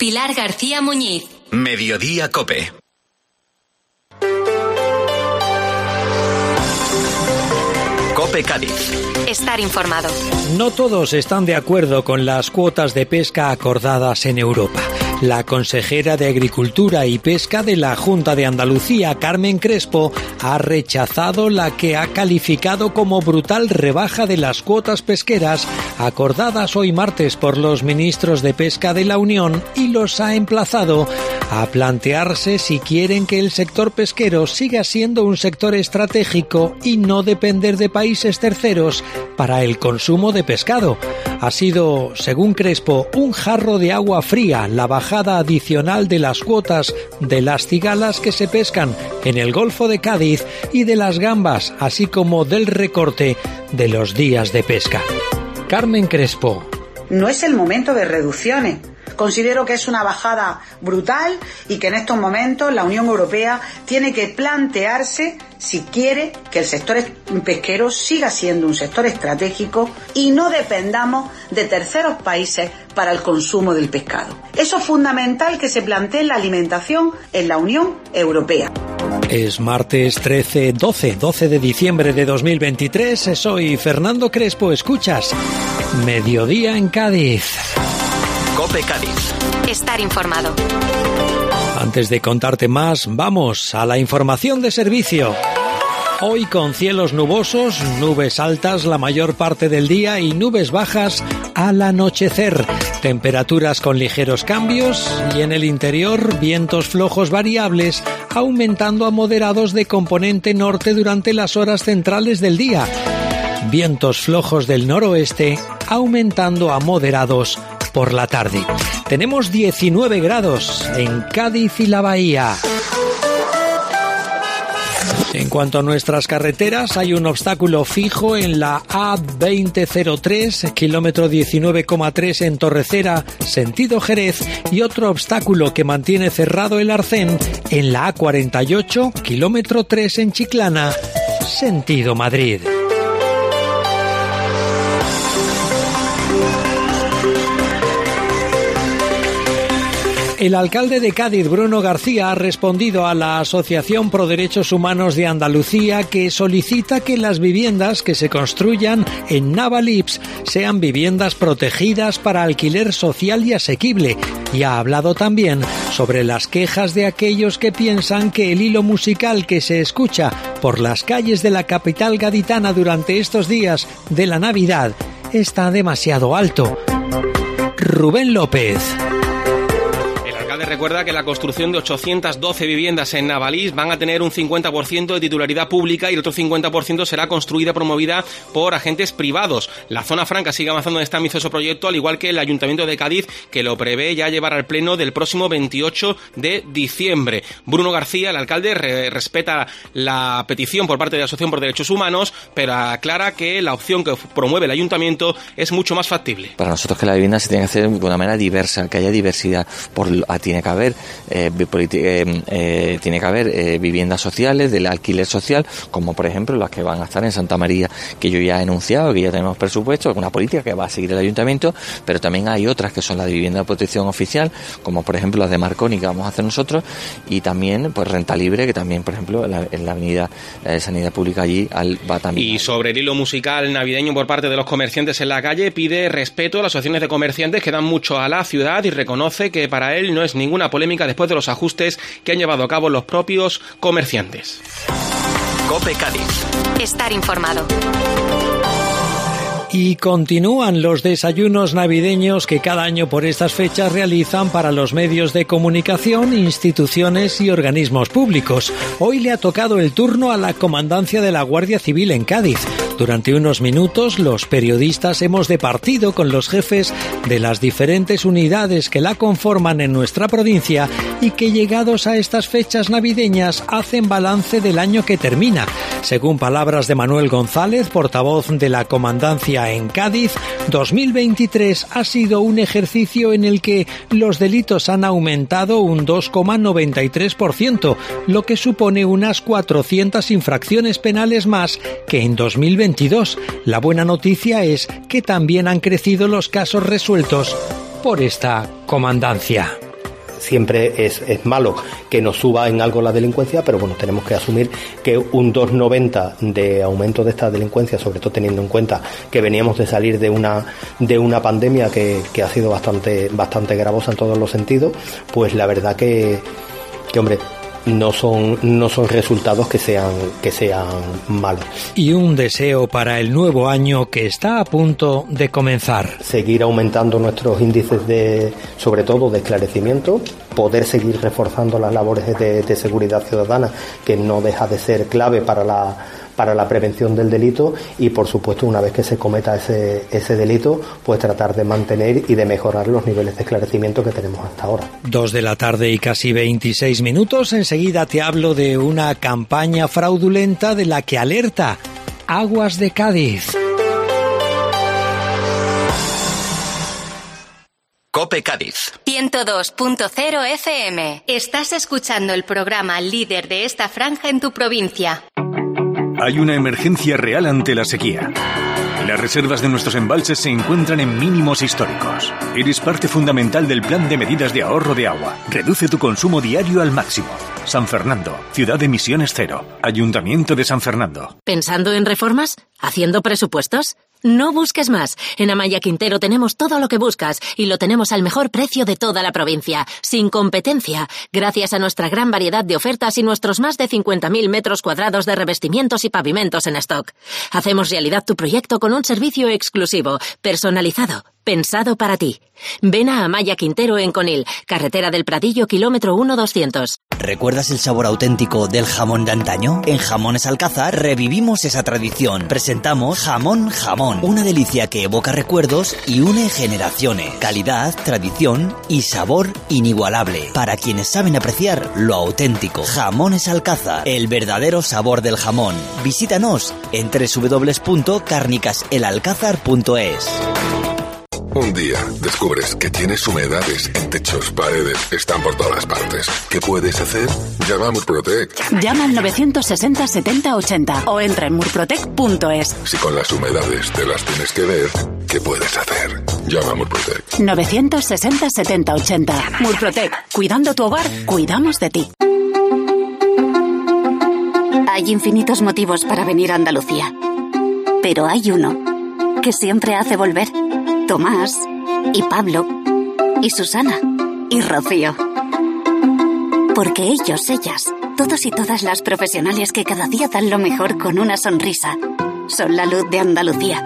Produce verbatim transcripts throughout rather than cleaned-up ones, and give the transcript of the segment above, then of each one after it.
Pilar García Muñiz. Mediodía COPE. COPE Cádiz. Estar informado. No todos están de acuerdo con las cuotas de pesca acordadas en Europa. La consejera de Agricultura y Pesca de la Junta de Andalucía, Carmen Crespo, ha rechazado la que ha calificado como brutal rebaja de las cuotas pesqueras acordadas hoy martes por los ministros de Pesca de la Unión y los ha emplazado a plantearse si quieren que el sector pesquero siga siendo un sector estratégico y no depender de países terceros para el consumo de pescado. Ha sido, según Crespo, un jarro de agua fría la bajada adicional de las cuotas de las cigalas que se pescan en el Golfo de Cádiz y de las gambas, así como del recorte de los días de pesca. Carmen Crespo. No es el momento de reducciones. Considero que es una bajada brutal y que en estos momentos la Unión Europea tiene que plantearse si quiere que el sector pesquero siga siendo un sector estratégico y no dependamos de terceros países para el consumo del pescado. Eso es fundamental que se plantee la alimentación en la Unión Europea. Es martes trece, doce, doce de diciembre de dos mil veintitrés. Soy Fernando Crespo. Escuchas Mediodía en Cádiz. COPE Cádiz. Estar informado. Antes de contarte más, vamos a la información de servicio. Hoy con cielos nubosos, nubes altas la mayor parte del día y nubes bajas al anochecer. Temperaturas con ligeros cambios y en el interior vientos flojos variables, aumentando a moderados de componente norte durante las horas centrales del día. Vientos flojos del noroeste, aumentando a moderados por la tarde. Tenemos diecinueve grados en Cádiz y la Bahía. En cuanto a nuestras carreteras, hay un obstáculo fijo en la A veinte cero tres, kilómetro diecinueve coma tres en Torrecera, sentido Jerez, y otro obstáculo que mantiene cerrado el Arcén en la A cuarenta y ocho, kilómetro tres en Chiclana, sentido Madrid. El alcalde de Cádiz, Bruno García, ha respondido a la Asociación Pro Derechos Humanos de Andalucía, que solicita que las viviendas que se construyan en Navalips sean viviendas protegidas para alquiler social y asequible. Y ha hablado también sobre las quejas de aquellos que piensan que el hilo musical que se escucha por las calles de la capital gaditana durante estos días de la Navidad está demasiado alto. Rubén López. Recuerda que la construcción de ochocientas doce viviendas en Navalís van a tener un cincuenta por ciento de titularidad pública y el otro cincuenta por ciento será construida, promovida por agentes privados. La zona franca sigue avanzando en este ambicioso proyecto, al igual que el Ayuntamiento de Cádiz, que lo prevé ya llevar al pleno del próximo veintiocho de diciembre. Bruno García, el alcalde, re- respeta la petición por parte de la Asociación por Derechos Humanos, pero aclara que la opción que promueve el Ayuntamiento es mucho más factible. Para nosotros que la vivienda se tiene que hacer de una manera diversa, que haya diversidad, por tiene que haber eh, politi- eh, eh, tiene que haber eh, viviendas sociales del alquiler social, como por ejemplo las que van a estar en Santa María, que yo ya he enunciado, que ya tenemos presupuesto, una política que va a seguir el Ayuntamiento, pero también hay otras que son las de vivienda de protección oficial, como por ejemplo las de Marconi que vamos a hacer nosotros, y también pues renta libre, que también por ejemplo en la, en la avenida de eh, Sanidad Pública allí al, va también. Y sobre el hilo musical navideño por parte de los comerciantes en la calle, pide respeto a las asociaciones de comerciantes que dan mucho a la ciudad y reconoce que para él no es ninguna polémica después de los ajustes que han llevado a cabo los propios comerciantes. COPE Cádiz. Estar informado. Y continúan los desayunos navideños que cada año por estas fechas realizan para los medios de comunicación, instituciones y organismos públicos. Hoy le ha tocado el turno a la Comandancia de la Guardia Civil en Cádiz. Durante unos minutos, los periodistas hemos departido con los jefes de las diferentes unidades que la conforman en nuestra provincia y que, llegados a estas fechas navideñas, hacen balance del año que termina. Según palabras de Manuel González, portavoz de la Comandancia en Cádiz, dos mil veintitrés ha sido un ejercicio en el que los delitos han aumentado un dos coma noventa y tres por ciento, lo que supone unas cuatrocientas infracciones penales más que en dos mil veintidós. La buena noticia es que también han crecido los casos resueltos por esta comandancia. siempre es, es malo que nos suba en algo la delincuencia, pero bueno, tenemos que asumir que un dos coma noventa de aumento de esta delincuencia, sobre todo teniendo en cuenta que veníamos de salir de una de una pandemia que, que ha sido bastante bastante gravosa en todos los sentidos, pues la verdad que, que hombre, no son no son resultados que sean que sean malos. Y un deseo para el nuevo año que está a punto de comenzar. Seguir aumentando nuestros índices de, sobre todo, de esclarecimiento, poder seguir reforzando las labores de, de seguridad ciudadana, que no deja de ser clave para la para la prevención del delito, y por supuesto, una vez que se cometa ese, ese delito, pues tratar de mantener y de mejorar los niveles de esclarecimiento que tenemos hasta ahora. Dos de la tarde y casi veintiséis minutos. Enseguida te hablo de una campaña fraudulenta de la que alerta Aguas de Cádiz. COPE Cádiz. ciento dos punto cero F M. Estás escuchando el programa líder de esta franja en tu provincia. Hay una emergencia real ante la sequía. Las reservas de nuestros embalses se encuentran en mínimos históricos. Eres parte fundamental del plan de medidas de ahorro de agua. Reduce tu consumo diario al máximo. San Fernando, ciudad de emisiones cero. Ayuntamiento de San Fernando. ¿Pensando en reformas? ¿Haciendo presupuestos? No busques más. En Amaya Quintero tenemos todo lo que buscas y lo tenemos al mejor precio de toda la provincia, sin competencia, gracias a nuestra gran variedad de ofertas y nuestros más de cincuenta mil metros cuadrados de revestimientos y pavimentos en stock. Hacemos realidad tu proyecto con un servicio exclusivo, personalizado, pensado para ti. Ven a Amaya Quintero en Conil, carretera del Pradillo, kilómetro uno doscientos. ¿Recuerdas el sabor auténtico del jamón de antaño? En Jamones Alcázar revivimos esa tradición. Presentamos Jamón Jamón, una delicia que evoca recuerdos y une generaciones. Calidad, tradición y sabor inigualable. Para quienes saben apreciar lo auténtico. Jamones Alcázar, el verdadero sabor del jamón. Visítanos en doble u doble u doble u punto cárnicas el alcázar punto es. Un día descubres que tienes humedades en techos, paredes, están por todas partes. ¿Qué puedes hacer? Llama a Murprotec. Llama al novecientos sesenta setenta ochenta o entra en murprotec punto es. Si con las humedades te las tienes que ver, ¿qué puedes hacer? Llama a Murprotec. novecientos sesenta setenta ochenta. Murprotec. Cuidando tu hogar, cuidamos de ti. Hay infinitos motivos para venir a Andalucía. Pero hay uno que siempre hace volver. Tomás, y Pablo, y Susana, y Rocío. Porque ellos, ellas, todos y todas las profesionales que cada día dan lo mejor con una sonrisa, son la luz de Andalucía.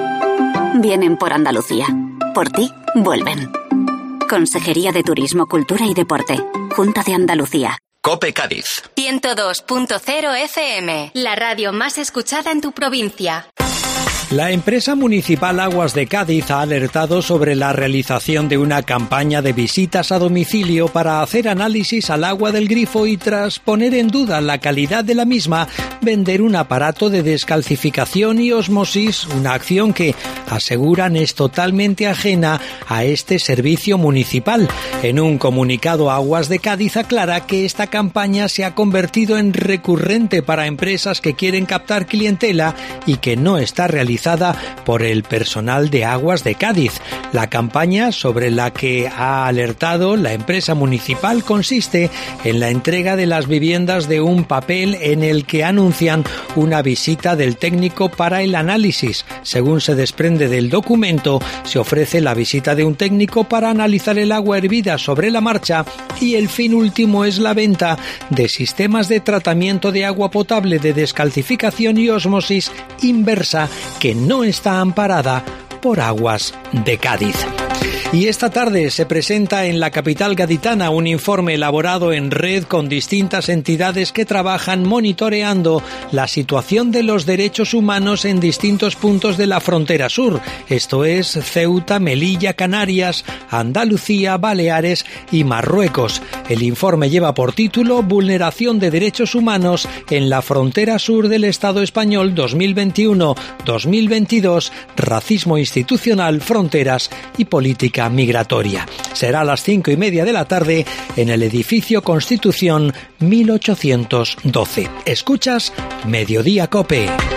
Vienen por Andalucía. Por ti, vuelven. Consejería de Turismo, Cultura y Deporte. Junta de Andalucía. COPE Cádiz. ciento dos punto cero F M. La radio más escuchada en tu provincia. La empresa municipal Aguas de Cádiz ha alertado sobre la realización de una campaña de visitas a domicilio para hacer análisis al agua del grifo y, tras poner en duda la calidad de la misma, vender un aparato de descalcificación y ósmosis, una acción que aseguran es totalmente ajena a este servicio municipal. En un comunicado, Aguas de Cádiz aclara que esta campaña se ha convertido en recurrente para empresas que quieren captar clientela y que no está realizada por el personal de Aguas de Cádiz. La campaña sobre la que ha alertado la empresa municipal consiste en la entrega de las viviendas de un papel en el que anuncian una visita del técnico para el análisis. Según se desprende del documento, se ofrece la visita de un técnico para analizar el agua hervida sobre la marcha y el fin último es la venta de sistemas de tratamiento de agua potable de descalcificación y ósmosis inversa que no está amparada por Aguas de Cádiz. Y esta tarde se presenta en la capital gaditana un informe elaborado en red con distintas entidades que trabajan monitoreando la situación de los derechos humanos en distintos puntos de la frontera sur, esto es Ceuta, Melilla, Canarias, Andalucía, Baleares y Marruecos. El informe lleva por título Vulneración de derechos humanos en la frontera sur del Estado español dos mil veintiuno dos mil veintidós, racismo institucional, fronteras y política migratoria. Será a las cinco y media de la tarde en el edificio Constitución mil ochocientos doce. Escuchas Mediodía COPE.